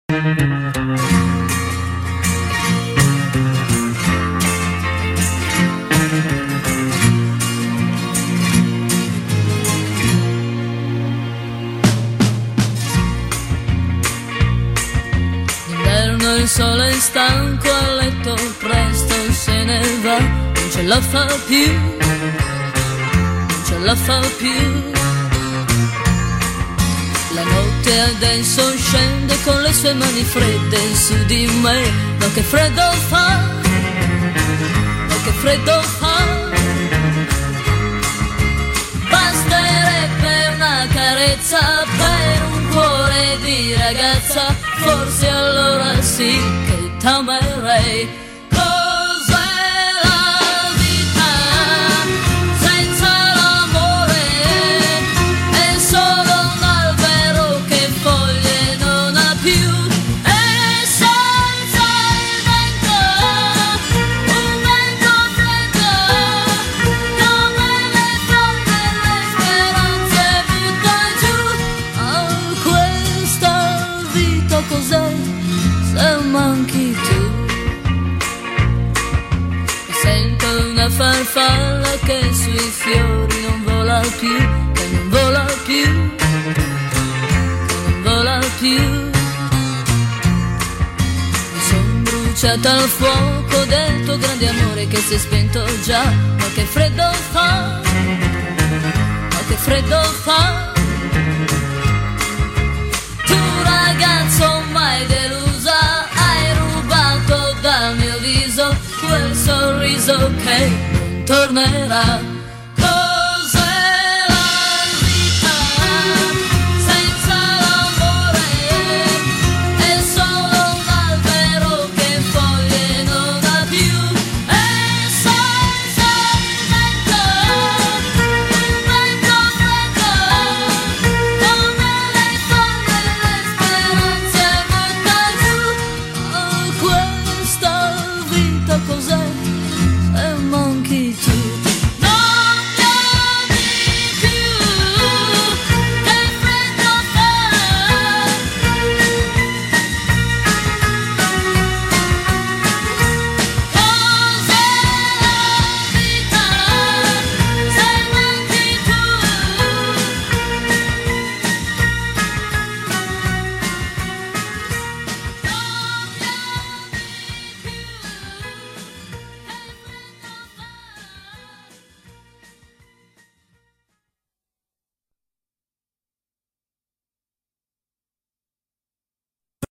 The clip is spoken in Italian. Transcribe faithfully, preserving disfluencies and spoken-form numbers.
D'inverno il sole è stanco, a letto presto se ne va, non ce la fa più, non ce la fa più. La notte adesso scende con le sue mani fredde su di me, ma che freddo fa, ma che freddo fa. Basterebbe una carezza per un cuore di ragazza, forse allora sì che t'amerei. Farfalla che sui fiori non vola più, che non vola più, che non vola più. Mi son bruciata al fuoco del tuo grande amore che si è spento già, ma che freddo fa, ma che freddo fa. Tu ragazzo mai delusa, hai rubato dal mio viso quel sorriso che non tornerà.